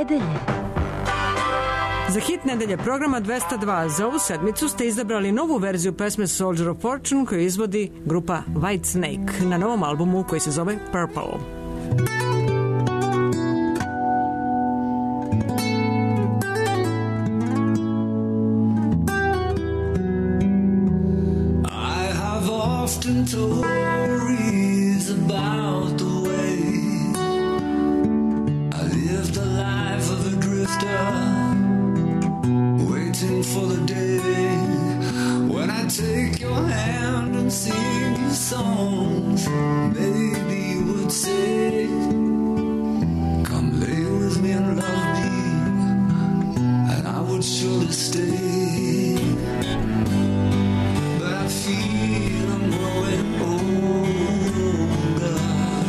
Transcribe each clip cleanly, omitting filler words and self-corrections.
nedelje. Za hit nedelje programa 202 za ovu sedmicu ste izabrali novu verziju pesme Soldier of Fortune koju izvodi grupa Whitesnake na novom albumu koji se zove Purple. Stories about the way I lived the life of a drifter, waiting for the day when I take your hand and sing you songs. Maybe you would say, come lay with me and love me, and I would surely stay. But I feel I'm growing older,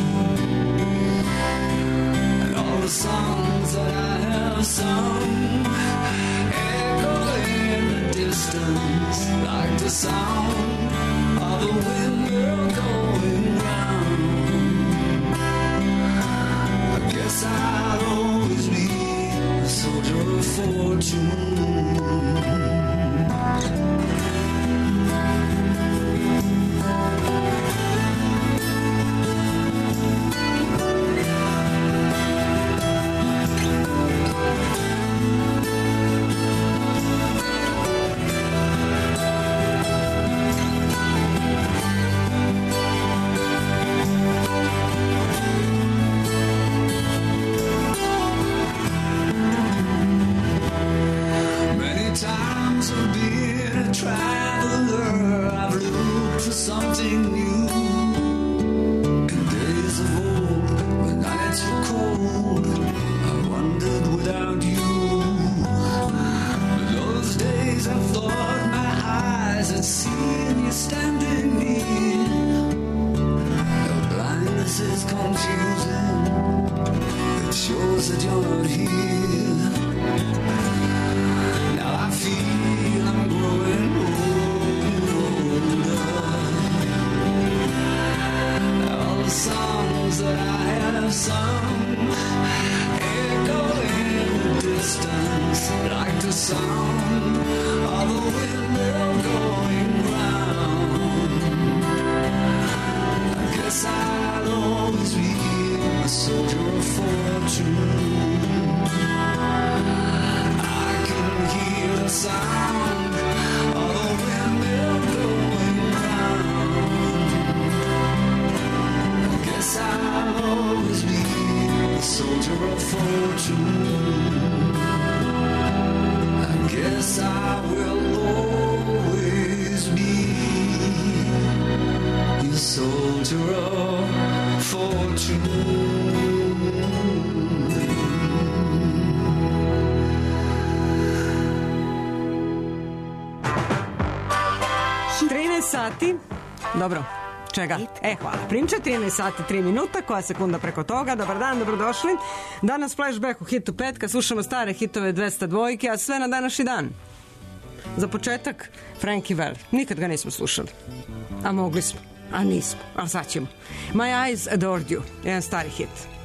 and all the songs that I have sung echo in the distance like the sound of a windmill going round. I guess I'll always be a soldier of fortune. Traveler, I've looked for something new. In days of old, when nights were cold, I wandered without you. But those days I thought my eyes had seen you standing near. Your blindness is confusing, it shows that you're not here. Now I feel I'm growing older. All the songs that I have sung echo in the distance like the sound of a windmill going round. I guess I'll always be a soldier of fortune. Hear the sound of a windmill going round. I guess I'll always be a soldier of fortune. I guess I will always be a soldier of fortune. Sati, dobro, čega? Hvala. Primče, 13 sati, 3 minuta, koja sekunda preko toga. Dobar dan, dobrodošli. Danas flashback u hitu petka, slušamo stare hitove 202, a sve na današnji dan. Za početak, Frankie Valli. Nikad ga nismo slušali. A mogli smo, a nismo, ali sad ćemo. My Eyes Adored You, jedan stari hit.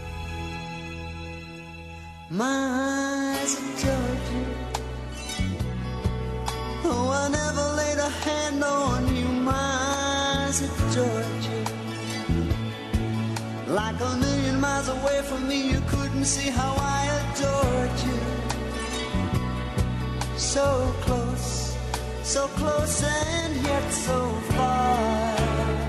My eyes adored you. Oh, I never laid a hand on you. My eyes adored you. Like a million miles away from me, you couldn't see how I adored you. So close and yet so far.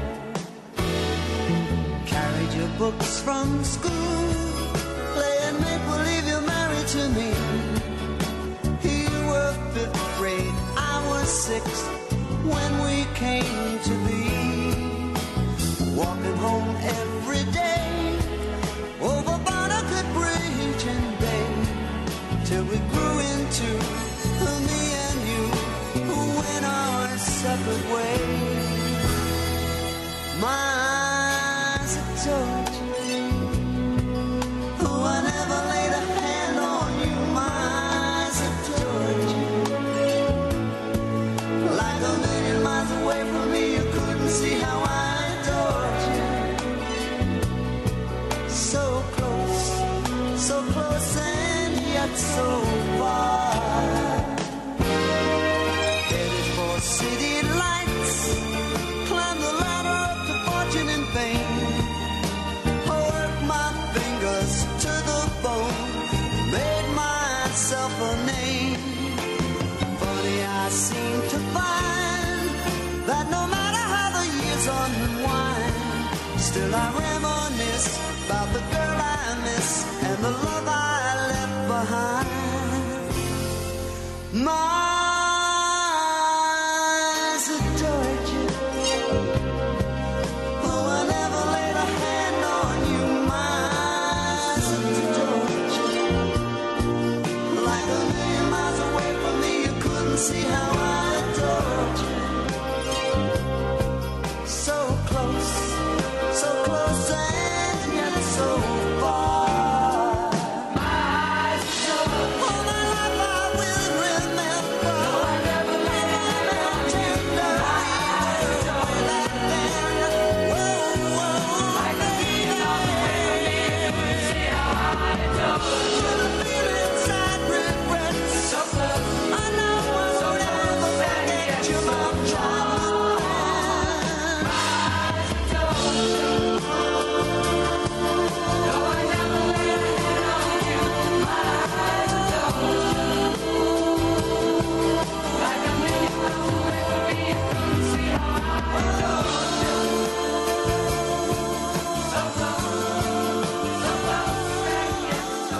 Carried your books from school, playing make-believe you're married to me. You were 5th grade, I was 6th when we came to be. Walking home every day over Barnegat Bridge and Bay, till we grew into me and you, who went our separate ways. My eyes adored you. Oh, I never laid a hand on you. My eyes adored you. Like a million miles away from me, you couldn't see how I adored you. So close and yet yet so far. Headed for city lights, climb the ladder up to fortune and fame. I worked my fingers to the bone, made myself a name. Funny, I seem to find that no matter how the years unwind, still I reminisce about the girl I miss and the love I left behind. My eyes adored you. Oh, I never laid a hand on you. My eyes adored you. Like a million miles away from me, you couldn't see how I adored you. So close and yet so far. My eyes adored you. All my life I will remember. No, I never let it tender. Like a million miles away from me, you couldn't see how I adored you. Should have been inside regrets. So close. I know I won't ever forget you, my childhood friend. My eyes adored you. No, I never laid a hand on you. My eyes adored you. Like a million miles away from me, you couldn't see how I adored you. So close and yet so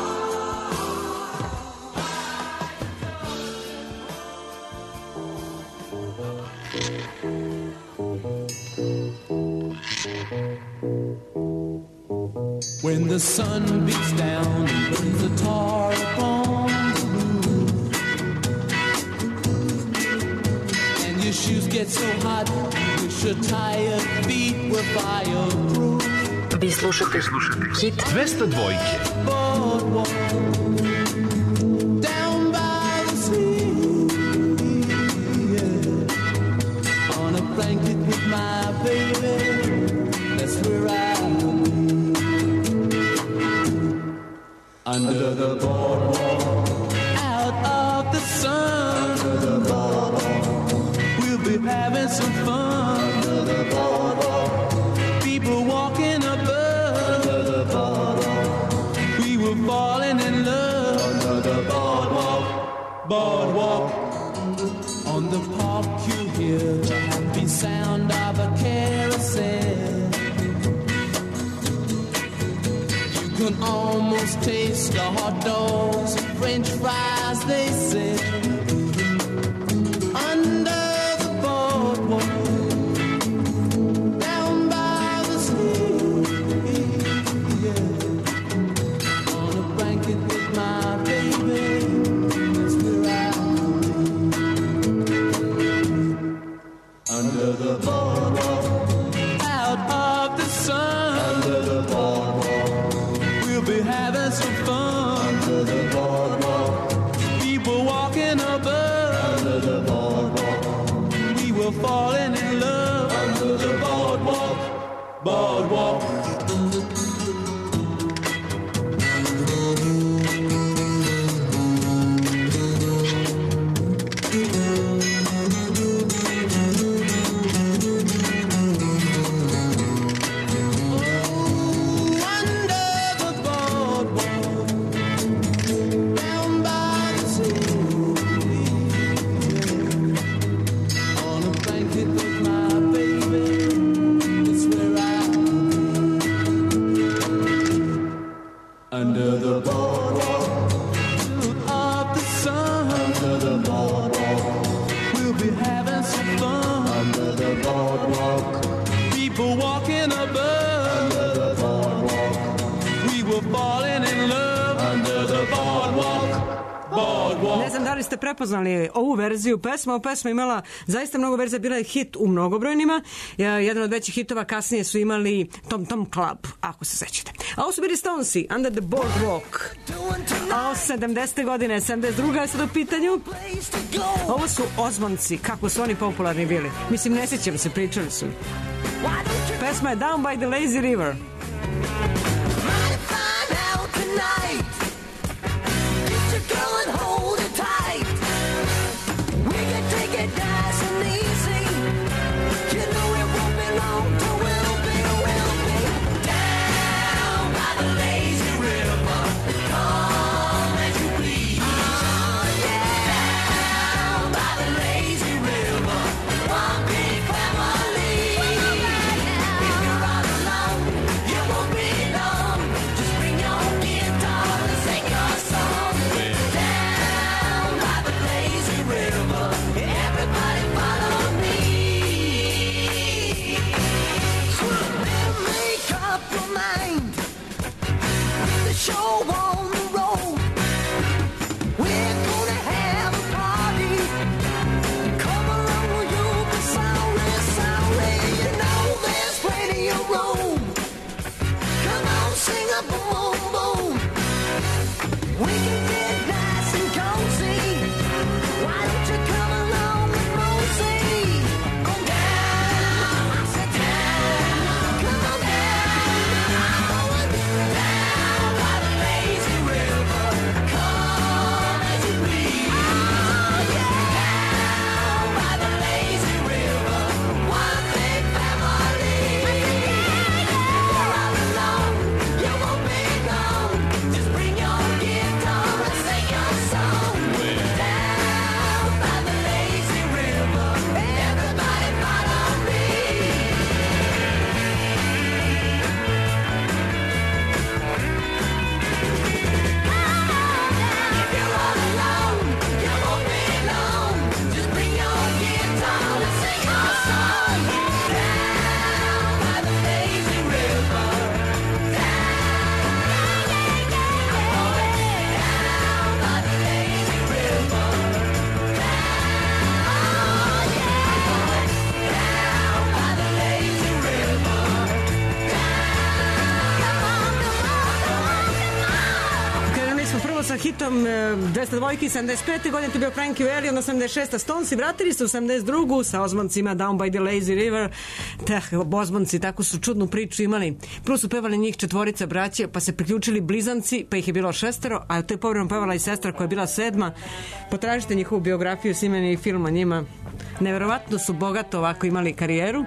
When the sun beats down and burns the tar upon the roof, and your shoes get so hot, you wish your tired feet were fireproof. Vi slušate Hit 202. Boardwalk, down by the sea, yeah. On a blanket with my baby, that's where I'll be. Under the boardwalk, out of the sun, under the boardwalk, we'll be having some fun. Under the boardwalk, people walking above. Under the boardwalk, we were falling in love. Under the boardwalk, boardwalk. On the park you hear the happy sound of a carousel. You can almost taste the hot dogs and French fries, they say. Under the boardwalk, down by the sea, yeah. On a blanket with my baby, that's where I'll be. Under the boardwalk, out of the sun. Under the boardwalk, we'll be having some fun. Under the boardwalk, people walking above. Under the boardwalk, we were falling in love. Under the boardwalk, boardwalk. Under the boardwalk, of the sun. Under the boardwalk, we'll be having some fun. Under the boardwalk, people walking above. Under the boardwalk, we were falling in love. Under the boardwalk, boardwalk. Ne znam da li ste prepoznali ovu verziju pesma. Ova pesma imala zaista mnogo verzija, bila je hit u mnogobrojnima. Jedan od većih hitova kasnije su imali Tom Tom Club, ako se sećate. A ovo su bili Stonesi, Under the Boardwalk. A 70. godine, 72. je sad u pitanju. Ovo su Ozmonci, kako su oni popularni bili. Mislim, ne sjećam se, pričali su. Pesma je Down by the Lazy River. girl and hold it tight. We can take it nice and easy. You know it won't be long till we'll be down by the lazy river. Come as you please. Oh, yeah. Down by the lazy river. One big family. If you're all alone, you won't be long. Just bring your guitar and sing your song. Down by the lazy river. Everybody follow me. Make up your mind. The show on the road. We're gonna have a party. Come along, you'll be sorry, sorry. You know there's plenty of room. Come on, sing a boom, boom. We can get nice and cozy. Why don't you come along with Rosie? Go down, sit down, come on down, down by the lazy river. Come as you please. Down by the lazy river. One big family. If you're all alone, you won't be gone. Just bring your guitar and sing your song. Down by the lazy river. Everybody follow me. If you're all alone, you won't be long. Just bring your guitar and sing your song. Down by the lazy river. Down by the lazy river. Down by the lazy river. Krenuli smo prvo sa hitom 202 75. godine, to je bio Frankie Valli, onda 76. Stonesi vratili se u 72. sa ozmancima Down by the Lazy River. Ozmanci tako su čudnu priču imali. Prvo su pevali njih četvorica braće, pa se priključili blizanci, pa ih je bilo 6, a to je povremeno pevala i sestra koja je bila 7. Potražite njihovu biografiju, snimeni film o njima. Neverovatno su bogato ovako imali karijeru.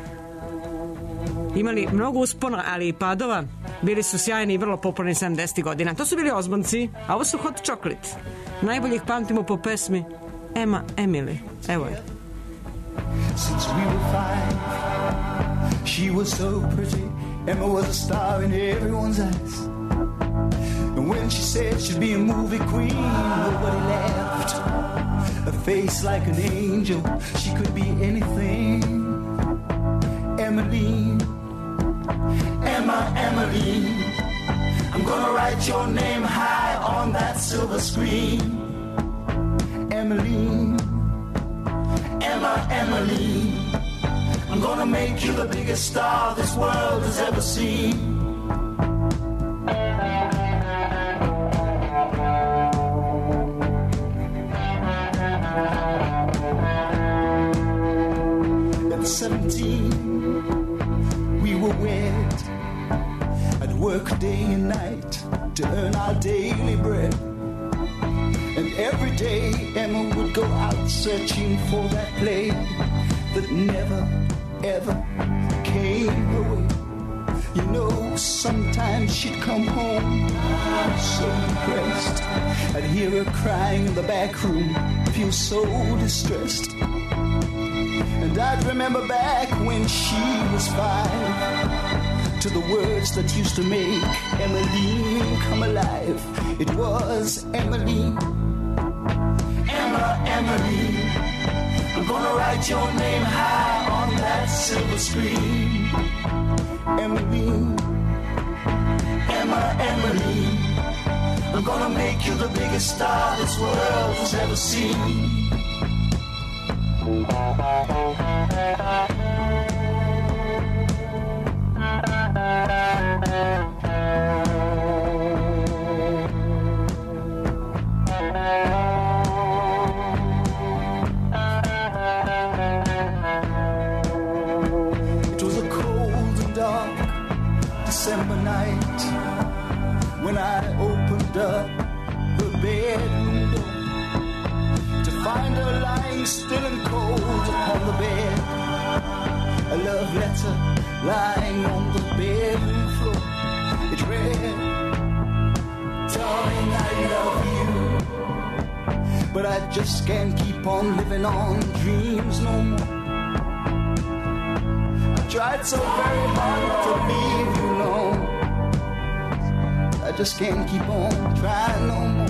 Imali mnogo uspona, ali i padova. Bili su sjajni i vrlo popularni 70. godina. To su bili Ozbanci, a ovo su Hot Chocolate. Najbolje ih pamtimo po pesmi Emma Emily. Evo je. Since we were 5, she was so pretty. Emma was a star in everyone's eyes. And when she said she'd be a movie queen, nobody laughed. A face like an angel, she could be anything. Emmeline, Emma, Emmeline, I'm gonna write your name high on that silver screen. Emmeline, Emma, Emmeline, I'm gonna make you the biggest star this world has ever seen. At 17, we were wed. I'd work day and night to earn our daily bread. And every day Emma would go out searching for that play that never, ever came her way. You know, sometimes she'd come home so depressed. I'd hear her crying in the back room, feel so distressed. And I'd remember back when she was 5, to the words that used to make Emmeline come alive. It was Emmeline, Emma, Emmeline, I'm gonna write your name high on that silver screen. Emmeline, Emma, Emmeline, I'm gonna make you the biggest star this world has ever seen. It was a cold and dark December night when I opened up the bedroom door to find her lying still and cold upon the bed. A love letter lying on the bedroom floor. It read, darling, I love you, but I just can't keep on living on dreams no more. I tried so very hard to leave you alone. I just can't keep on trying no more.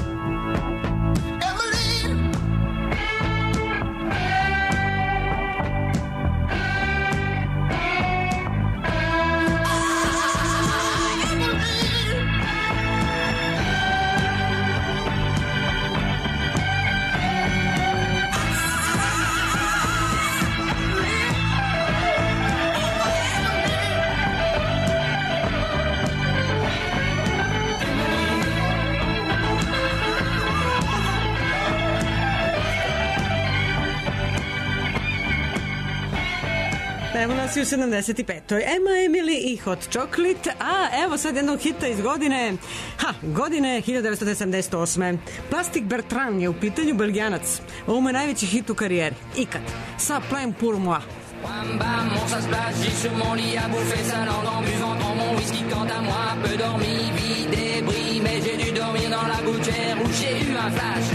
Evo nas i u 75. Emma Emily i Hot Chocolate, a evo sad jednog hita iz godine 1978. Plastic Bertrand je u pitanju, Belgijanac. Ovo mu je najveći hit u karijeri, ikad. Sa Plein pour moi. Bam bam, mon ça se passe, j'ai sur mon lit à bouffer sa langue en buvant dans mon whisky. Quant à moi, peu dormi, vie débris, mais j'ai dû dormir dans la gouttière où j'ai eu un flash.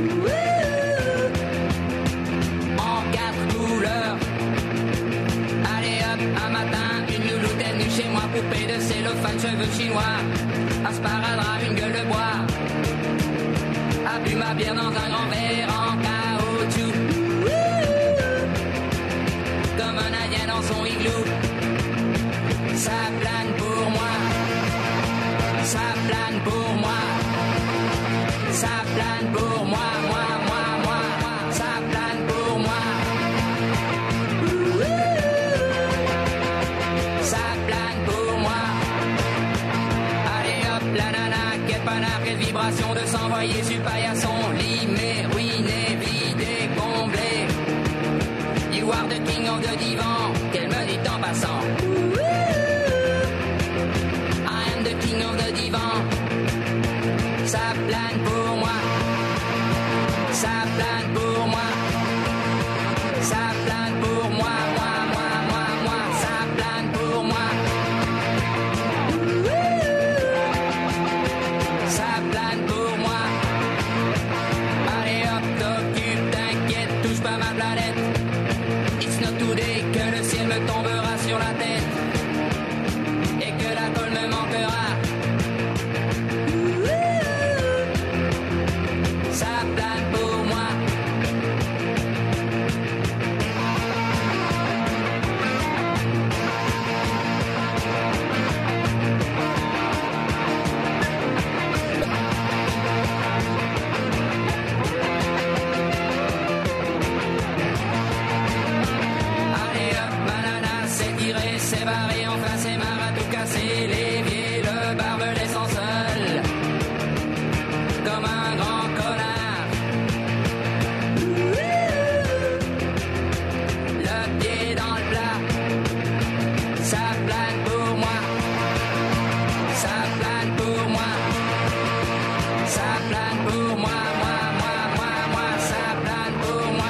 En 4 couleurs. Allez hop, un matin, une louloute est venue chez moi, poupée de cellophane, cheveux chinois, un sparadrap, une gueule de bois, a bu ma bière dans un grand verre en caoutchouc. Comme un indien dans son igloo. Ça plane pour moi. Ça plane pour moi. Ça plane pour moi, moi. Ça plane pour moi. Ça plane pour moi. Allez hop, la nana, quel panard, quelle vibration de s'envoyer sur paillasson. Limé, ruiné, vidé, comblé. You are the king of the divan, qu'elle me dit en passant. I am the king of the divan. Ça plane pour moi. Ça plane pour moi. Ça plane pour moi, moi. Ça plane pour moi. Ça plane pour moi. Allez hop, t'occupe, t'inquiète, touche pas ma planète. It's not today que le ciel me tombera sur la tête et que la colle me manquera. Ça plane pour moi. C'est barré, enfin c'est marre à tout casser. L'évier, le barbelé sont seuls comme un grand connard. Le pied dans le plat. Ça plane pour moi. Ça plane pour moi. Ça plane pour moi, moi. Ça plane pour moi.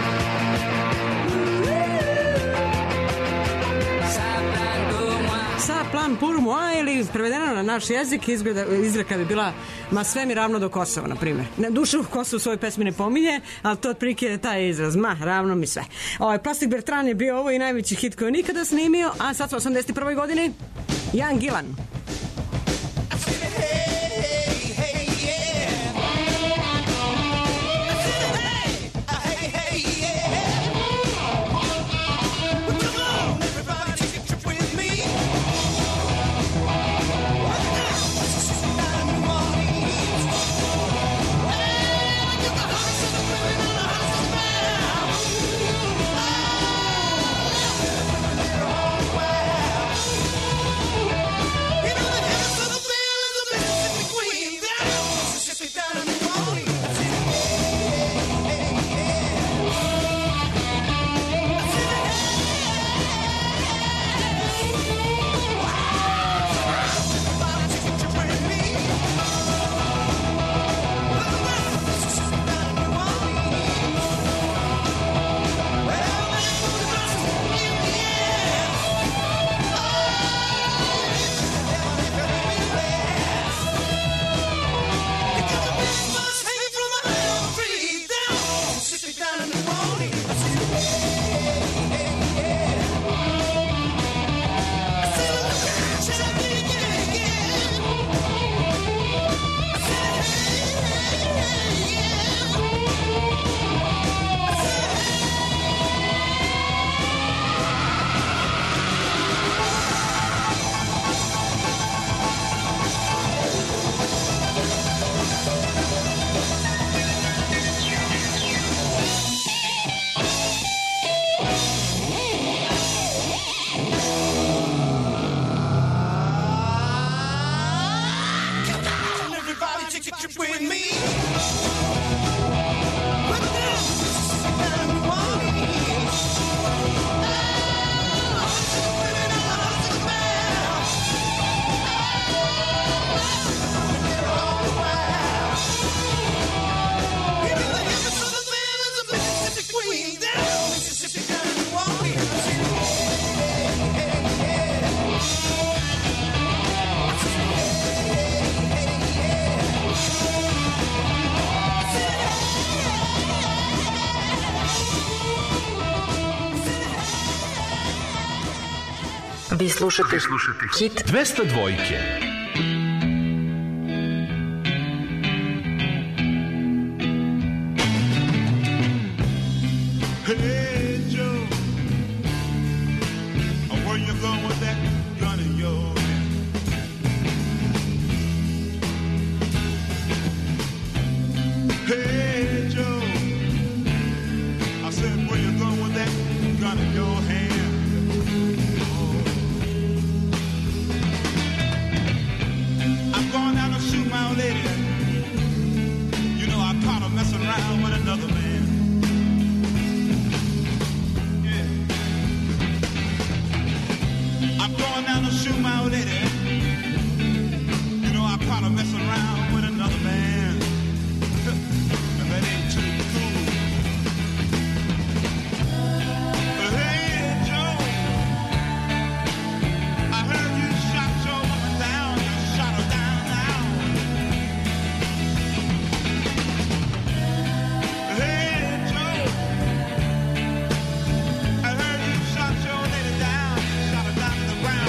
Sa plan pour moi, ili prevedeno na naš jezik izreka bi bila ma sve mi ravno do Kosova, na primjer. Duša u Kosovu u svojoj pesmi ne pominje, ali to otprilike je taj izraz, ma ravno mi sve. Plastic Bertrand je bio ovo i najveći hit koji je nikada snimio, a sad su 81. godini Ian Gillan. Yeah. slušate Hit 202. Hey Joe, where you going with that gun in your hand? Hey Joe, I said where you going with that gun in your hand? I'm going out to shoot my old lady. You know I caught her messing around with another man. To shoot my old lady. You know I caught her messing around with another man. And that ain't too cool. But hey Joe, I heard you shot your woman down. You shot her down now. Hey Joe, I heard you shot your lady down. You shot her down to the ground.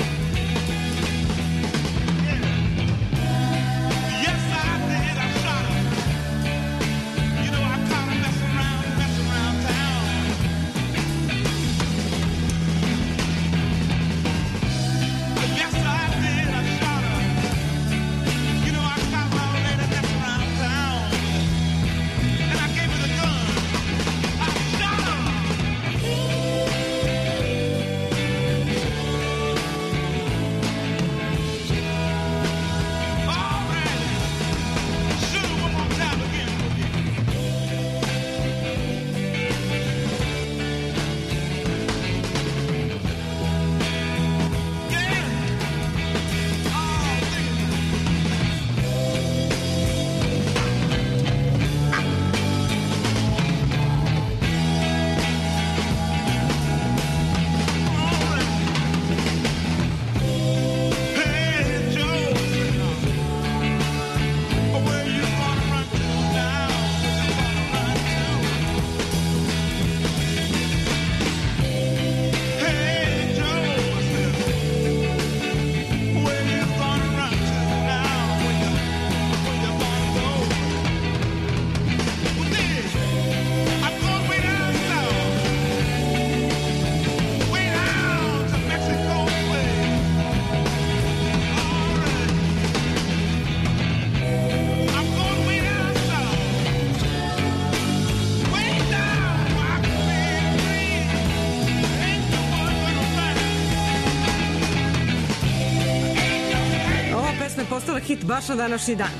Hit baš na današnji dan.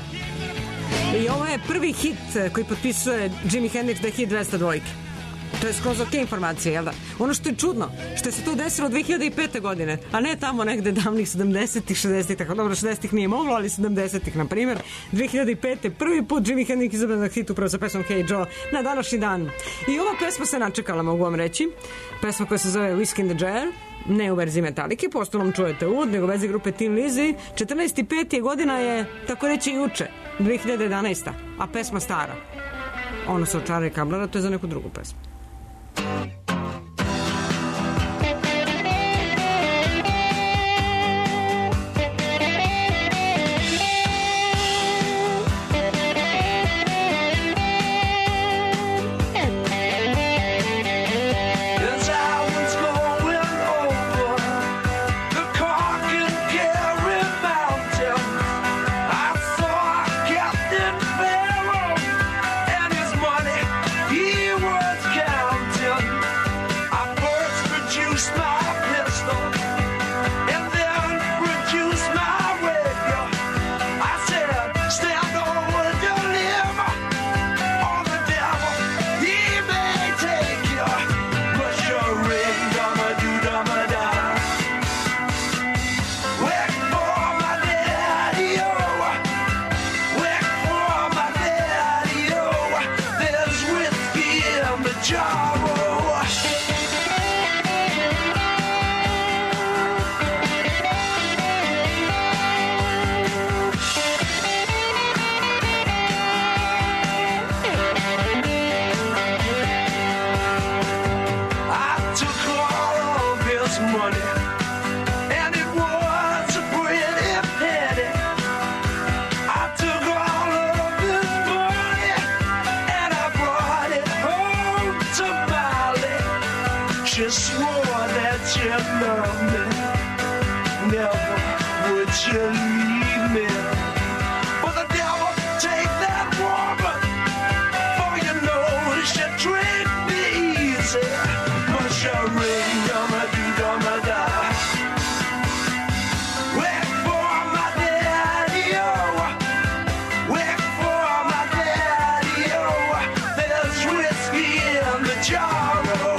I ovo je prvi hit koji potpisuje Jimi Hendrix da je hit 202. To je skroz ok informacija, jel da? Ono što je čudno, što je se to desilo 2005. godine, a ne tamo negde davnih 70-ih, 60-ih, tako dobro 60-ih nije moglo, ali 70-ih, na primjer. 2005. prvi put Jimi Hendrix izabran na hit upravo sa pesmom Hey Joe na današnji dan. I ova pesma se načekala, mogu vam reći. Pesma koja se zove Whiskey in the Jar, ne u verziji Metalike, po ostalom čujete uvod, nego u verziji grupe Thin Lizzy. 14.5. godina je, tako reći, juče, 2011. A pesma stara. Ono se očara i kablara, to je za neku drugu pesmu. Captain Pharaoh and his money he was carrying. leave me. But the devil take that woman, for you know she treat me easy. But she ring, dum-a-doo-dum-a-da. Wait for my daddy, oh. Wait for my daddy, oh. There's whiskey in the jar, oh.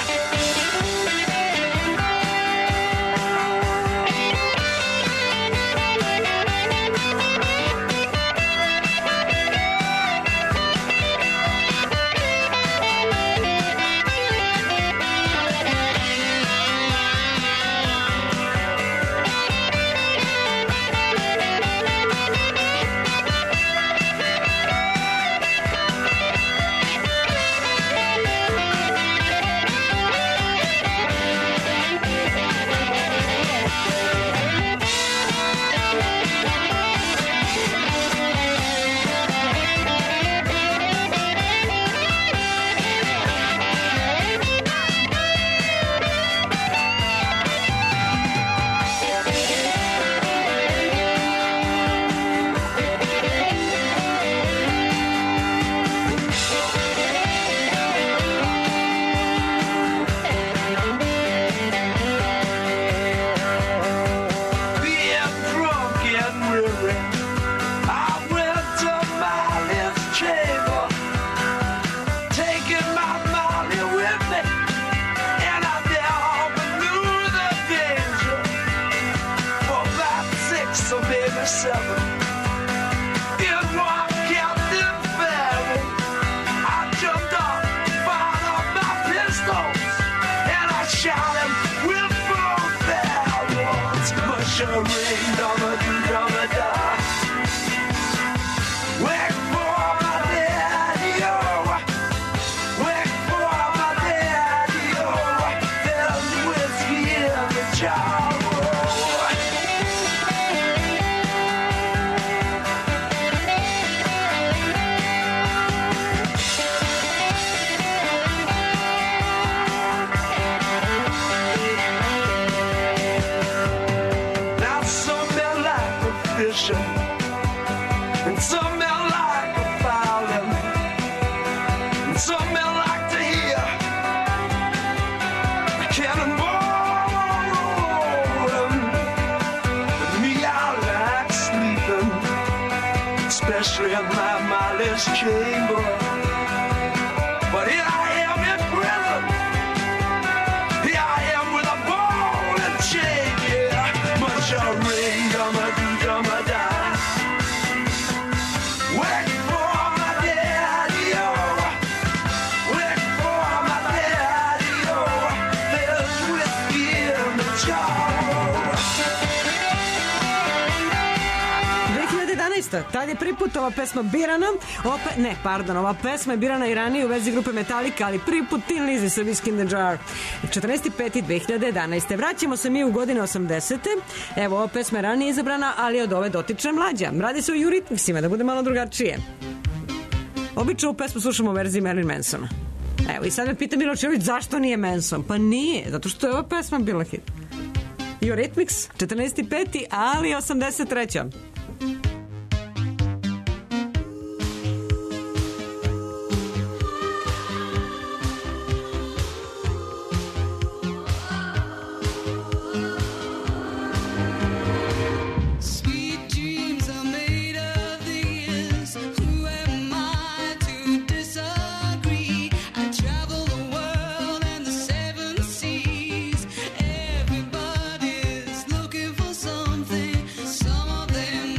And some men like a violin, and some men like to hear a cannonball rolling. But me, I like sleeping, especially in my mindless chamber. But here I am in prison, here I am with a ball and chain, yeah. But your ring, dum-a-doo-dum-a-da. Wait for my daddy, oh. Wait for my daddy, oh. There's whiskey in the jar. 2011. Tad je prvi put ova pesma birana. Ova pesma je birana i ranije u vezi grupe Metallica, ali prvi put Tin Lizzy sa Whiskey in the Jar. 14.5.2011. Vraćamo se mi u godine 80. Evo, ova pesma je ranije izabrana, ali od ove dotične mlađa. Radi se o Eurythmicsima, da bude malo drugačije. Obično ovu pesmu slušamo u verziji Marilyn Mansona. Evo, i sad me pita Milo Čević zašto nije Manson? Pa nije, zato što je ova pesma bila hit. Eurythmics, 14.5. ali 83. Everybody's looking for something. Some of them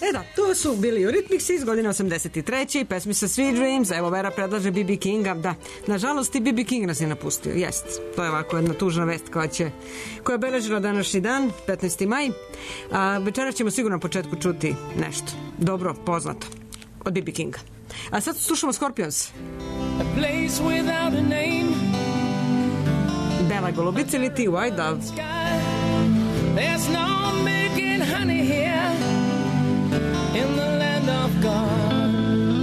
Da, to su bili Eurythmicsi iz godine 83. i pesmi sa Sweet Dreams. Evo, Vera predlaže B.B. Kinga. Da, nažalost i B.B. King nas je napustio. Jest, to je ovako jedna tužna vest koja je obeležila današnji dan, 15. maj. A večeras ćemo sigurno na početku čuti nešto dobro, poznato od B.B. Kinga. A sad slušamo Scorpions. A place without a name. Bela Golubica ili ti White Dove. There's no milk and honey here in the land of God.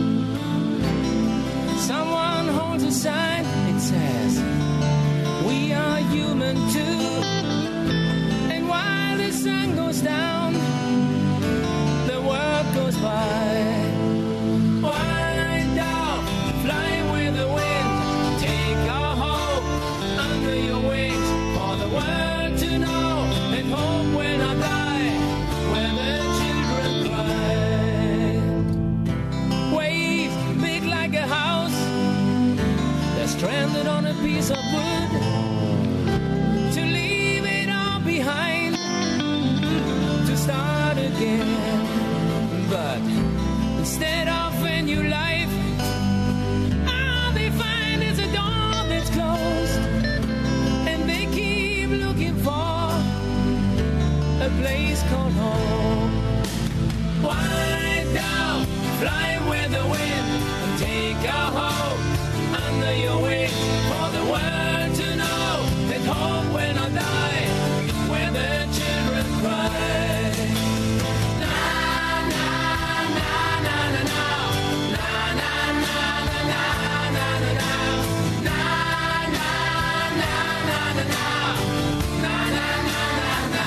Someone holds a sign, it says we are human too. And while the sun goes down, the world goes by. White dove, fly with the wind, take our hope under your wings for the world to know and hope when I die, where the children cry. Waves big like a house, they're stranded on a piece of wood. To leave it all behind, to start again. But instead of a new life, all they find is a door that's closed. And they keep looking for a place called home. White dove, fly with the wind, and take our hope under your wing. For the world to know that hope when I die, where the children cry. Na na na na na na, na na na na na na na na, na na na na na na, na na na na na.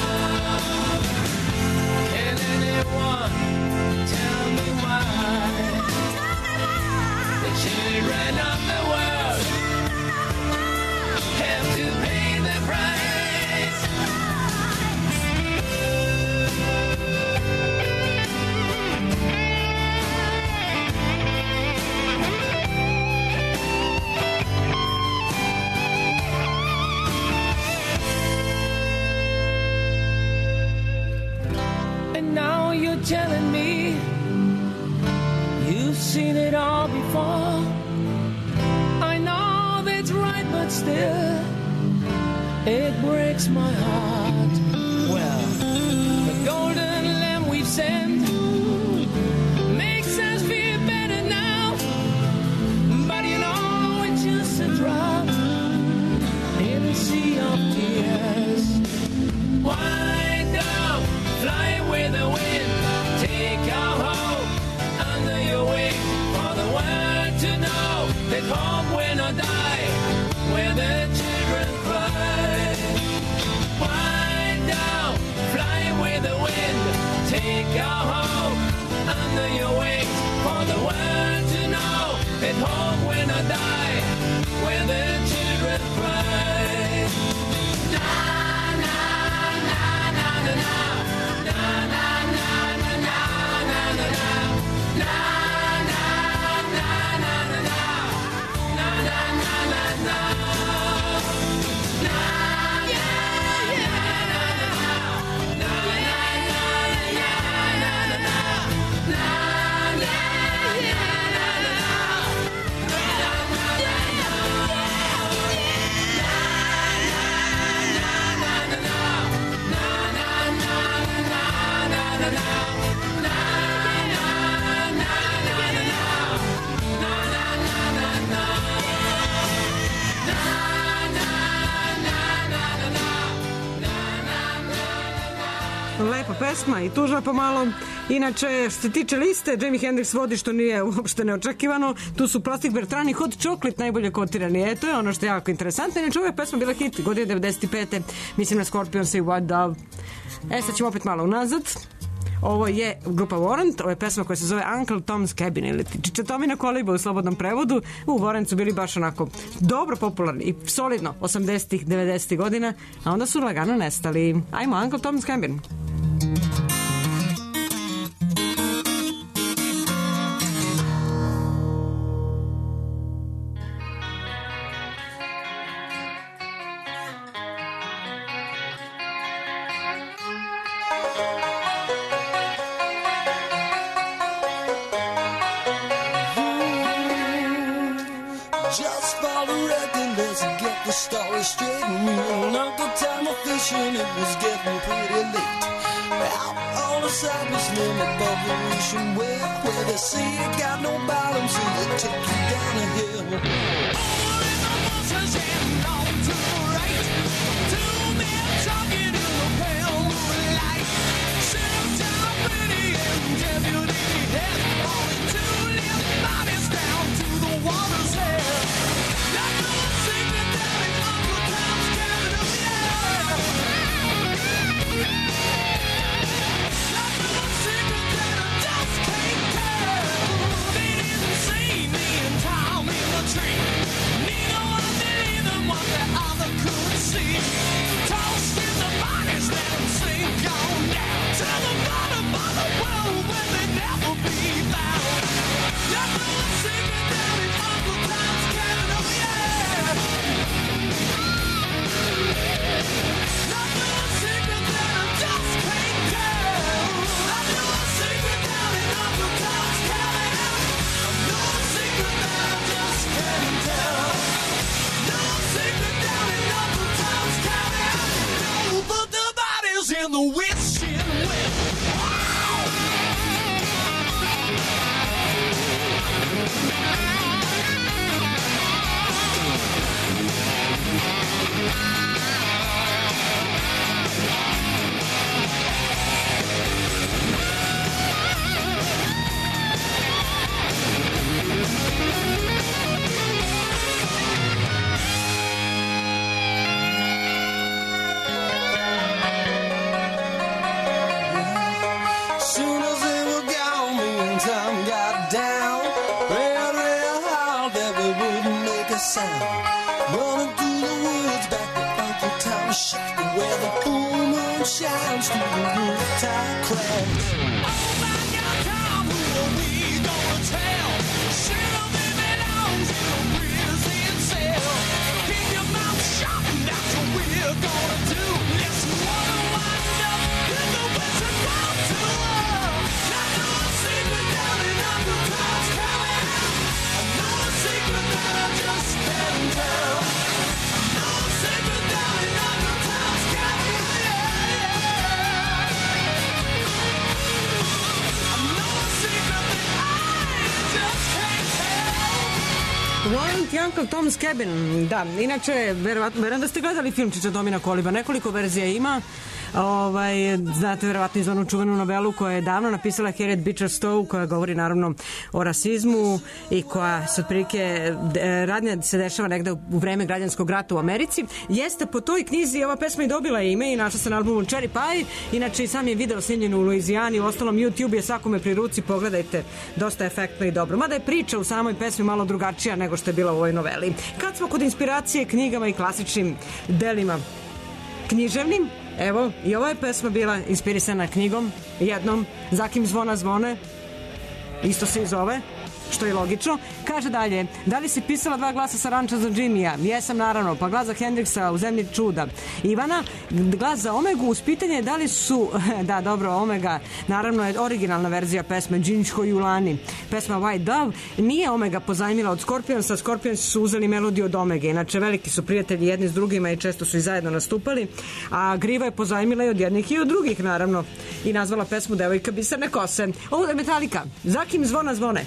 Can anyone tell me why the children of the world have to pay the price? And now you're telling me you've seen it all before. I know that's right, but still it breaks my heart. Well, the golden lamb we've sent makes us feel better now, but you know it's just a drop in a sea of tears. White dove, fly with the wind, take our hope under your wing. For the world to know that hope when I die, where the children cry. White dove, fly with the wind, take our hope under your wings. For the world to know that hope when I die, where the children cry. Na na na na na na, na na na na na na na na, na na na na na na, na na na na na. Lepa pesma i tužna pomalo. Inače, što se tiče liste, Jimi Hendrix vodi, što nije uopšte neočekivano. Tu su Plastic Bertrand i Hot Chocolate najbolje kotirani. To je ono što je jako interesantno. Inače, ova je pesma bila hit godine 95. Mislim na Scorpions i What Dove. Sad ćemo opet malo unazad. Ovo je grupa Warrant, ovo je pesma koja se zove Uncle Tom's Cabin ili Čičetovina koliba u slobodnom prevodu. U Warrant su bili baš onako dobro popularni i solidno 80-ih, 90-ih godina, a onda su lagano nestali. Ajmo, Uncle Tom's Cabin. time of fishing, it was getting pretty late. Out on the Cypress Rim above the ocean well, where they say you got no bottom, so they take you down a hill. Over in the bushes and on to the right, two men talking in the pale moonlight. Sheriff pretty and deputy head, only two limp bodies down to the water's edge. Like a secret that in Uncle Tom's cabin of the air. Like a secret that I just can't tell. They didn't see me and Tom in the tree. Neither one believed in what the other could see. Tossed in the bodies, let them sink on down to the bottom of the world where they never be found. Like a secret that in Uncle Tom's cabin of the air. Like a secret that I just can't tell. I know a secret down in Uncle Tom's cabin. I know a secret that I just can't tell. No secret down in Uncle Tom's cabin. No, but the body's in the wishing well. Soon as they were gone, me and Tom got down. Prayed real hard that we wouldn't make a sound. Running through the woods back to Uncle Tom's shack, where the full moon shines through the rooftop cracks. Oh my God, Tom, who are we gonna tell? Sheriff, it belongs in a prison cell. Keep your mouth shut, and that's what we're gonna do. Let's wanna wind up in the western world too. I know a secret down in Uncle Tom's cabin. I know a secret that I just can't tell. I know a secret down in Uncle Tom's cabin. I know a secret that I just can't tell. Warrant i Uncle Tom's Cabin, da, inače, verujem da ste gledali film Čiča Domina Koliba, nekoliko verzija ima. Znate verovatno iz onu čuvenu novelu koju je davno napisala Harriet Beecher Stowe, koja govori naravno o rasizmu i koja se otprilike radnja se dešava negde u vreme građanskog rata u Americi. Jeste po toj knjizi ova pesma i dobila ime i našla se na albumu Cherry Pie, inače i sam je video snimljen u Luizijani, u ostalom YouTube je svakome pri ruci, pogledajte, dosta efektno i dobro. Mada je priča u samoj pesmi malo drugačija nego što je bila u ovoj noveli. Kad smo kod inspiracije knjigama i klasičnim delima književnim, evo, i ova je pesma bila inspirisana knjigom jednom, Za kim zvona zvone, isto se i zove, što je logično. Kaže dalje, da li si pisala 2 glasa sa ranča za Jimmya? Jesam, naravno. Pa glas za Hendrixa u Zemlji čuda. Ivana, glas za Omegu, uz pitanje da li su, da, dobro, Omega, naravno je originalna verzija pesme Džinčko Julani. Pesma White Dove nije Omega pozajmila od Scorpionsa, Scorpionsi su uzeli melodiju od Omege. Inače, veliki su prijatelji jedni s drugima i često su i zajedno nastupali, a Griva je pozajmila i od jednih i od drugih, naravno, i nazvala pesmu Devojka biserne kose. Ovo je Metallica, Za kim zvona zvone.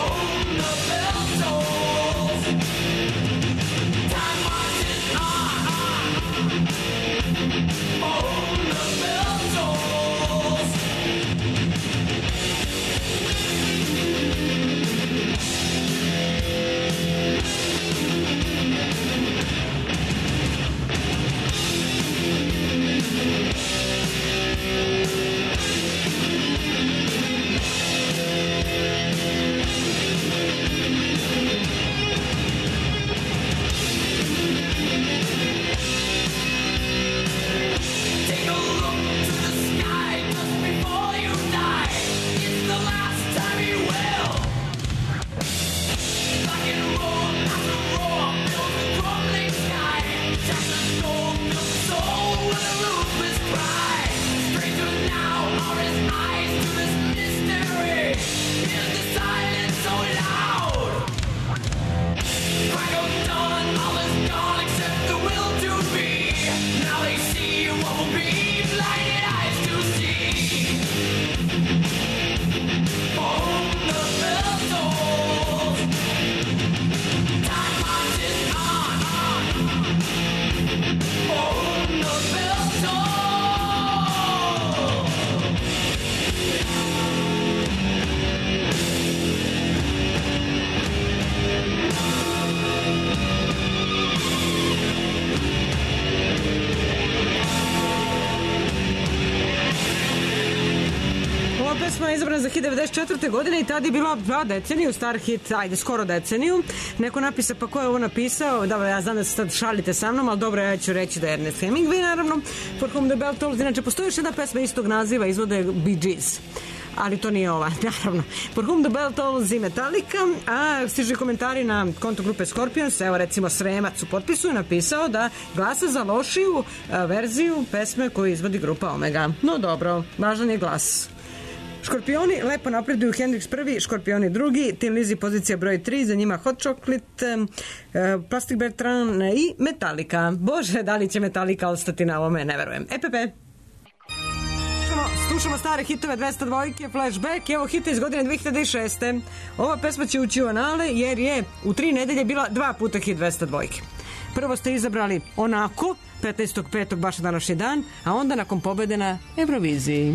Pesma je izabrana za hit 94. godine i tada je bila 2 deceniju, star hit, ajde, skoro deceniju. Neko napisa, pa ko je ovo napisao? Da, ja znam da se sad šalite sa mnom, ali dobro, ja ću reći da je Ernest Hemingway, naravno. For Whom the Bell Tolls. Inače, postoji još jedna pesma istog naziva, izvode Bee Gees. Ali to nije ova, naravno. For Whom the Bell Tolls i Metallica, a stiže komentari na konto grupe Scorpions, evo recimo Sremac u potpisu je napisao da glasa za lošiju verziju pesme koju izvodi grupa Omega. No dobro, važan je glas. Škorpioni lepo napreduju, Hendrix prvi, Škorpioni drugi, Tin Lizzy pozicija broj 3, za njima Hot Chocolate, Plastic Bertrand i Metallica. Bože, da li će Metallica ostati na ovome, ne verujem. EPP. Slušamo stare hitove 202, Flashback, evo hita iz godine 2006. Ova pesma će ući u anale jer je u 3 nedelje bila 2 puta hit 202. Prvo ste izabrali Onako, 15.5. baš današnji dan, a onda nakon pobede na Euroviziji.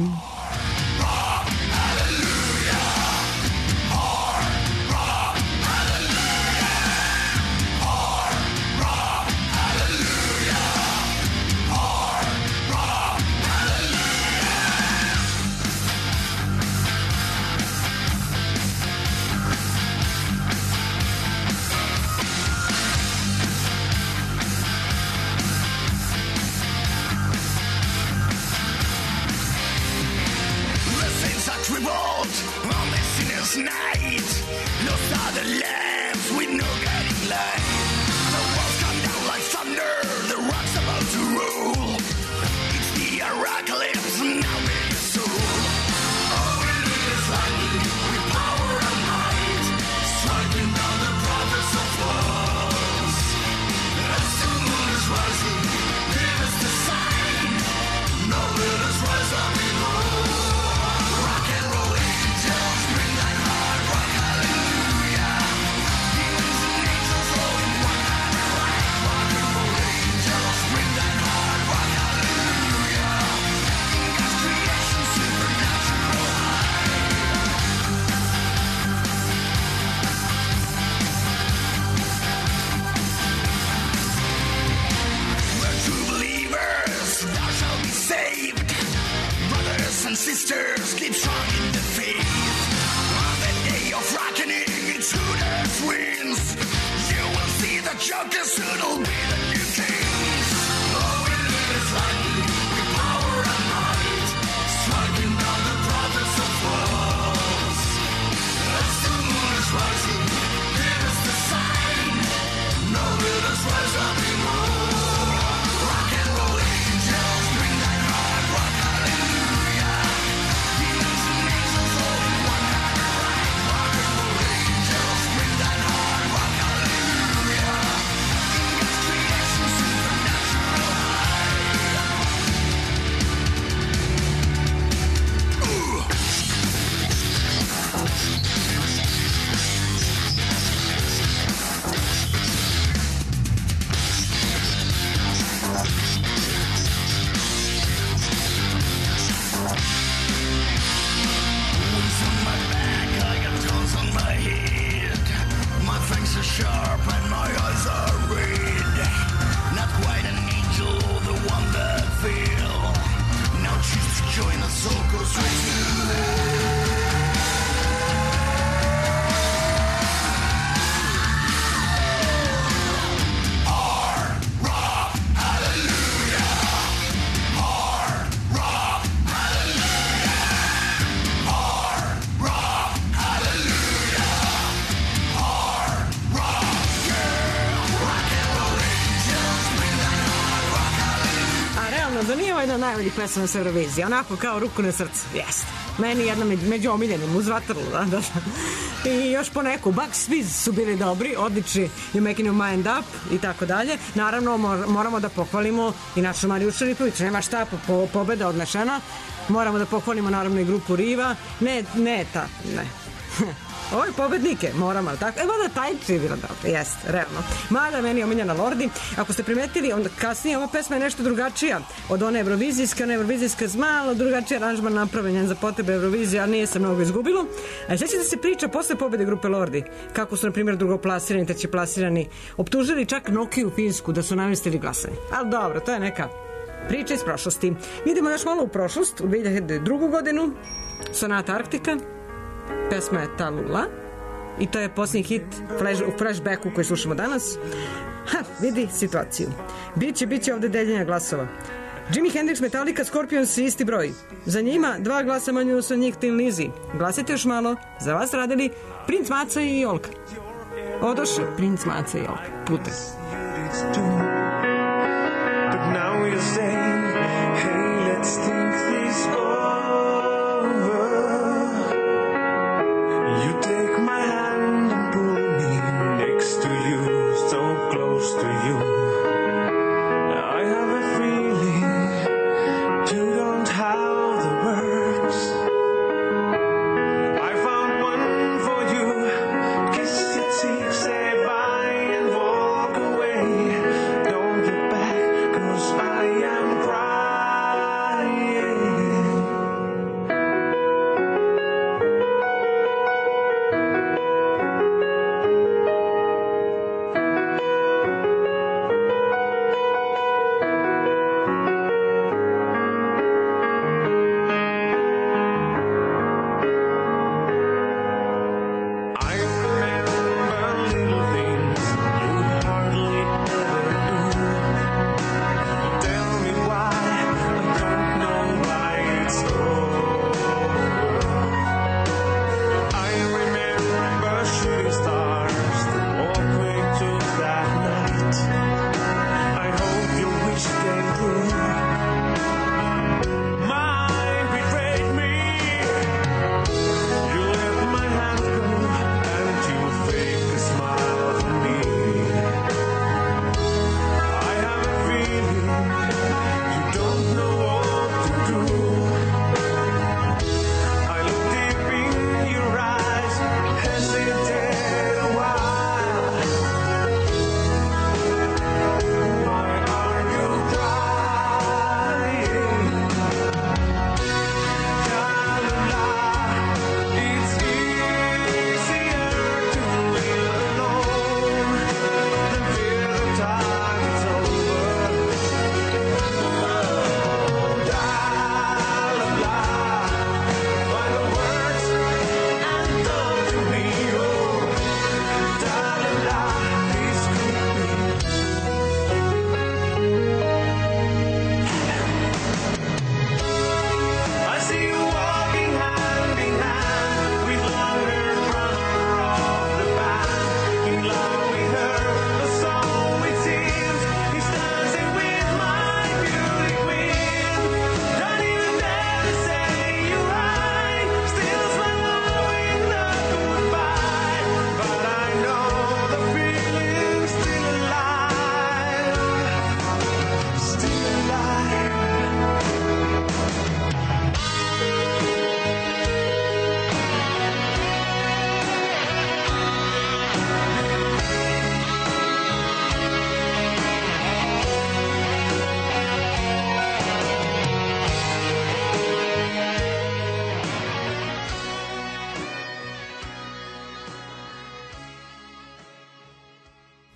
Night, lost are the lamps with no guiding light. The walls come down like thunder, the rock's about to roll. It's the apocalypse, now make a soul. All we need is lightning, with power and might, striking down the prophets of false. As the moon is rising, give us the sign. Now let us rise up in hope. Rock and roll angels, bring thy heart, rock, hallelujah. Demons and angels all in one light. Rock and roll angels, bring thy heart, rock, hallelujah. In God's creation, supernatural light. We're true believers, thou shalt be saved. Brothers and sisters, keep strong in the faith. On the day of reckoning, it's who that wins. You will see the jokers soon will be the new kings. All we need is lightning, with power and might, striking down the prophets of false. As the moon is rising, give us the sign. Now let us rise up in hope. Rock and roll angels, bring thy heart, rock, hallelujah. Demons and angels all in one light. Rock and roll angels, bring thy heart, rock, hallelujah. In God's creation, jedna od najboljih pesama sa Eurovizije, onako kao ruku na srce, jeste. Meni jedna među omiljenim, uz Waterloo, da. I još po neku, Bucks Fizz su bili dobri, odlični, You Making Your Mind Up i tako dalje. Naravno, moramo da pohvalimo i našu Mariju Šaripović, nema šta, pobeda odnešena. Moramo da pohvalimo naravno i grupu Riva. Ne. Ove pobednike, moramo, ali tako? Evo da Tajči je bila dobro, jeste, realno. Mada meni je omiljena Lordi. Ako ste primetili, onda kasnije ova pesma je nešto drugačija od one evrovizijske. Ona evrovizijska je malo drugačiji aranžman napravljen za potrebe Eurovizije, ali nije se mnogo izgubilo. A sveći da se priča posle pobede grupe Lordi, kako su, na primjer, drugoplasirani, treći plasirani, optužili čak Nokiju Finsku da su namestili glasanje. Ali dobro, to je neka priča iz prošlosti. Idemo još malo u prošlost, u 2002. godinu, Sonata Arktika, pesma je Talula i to je posljednji hit u flashbacku koji slušamo danas. Vidi situaciju. Biće ovde deljenja glasova. Jimi Hendrix, Metallica, Scorpions isti broj. Za njima 2 glasa manje su njih Tin Lizzy. Glasajte još malo. Za vas radili Princ Maca i Jolka. Odoše Princ Maca i Jolka. Putem. But now you're saying, hey, let's think this over. You take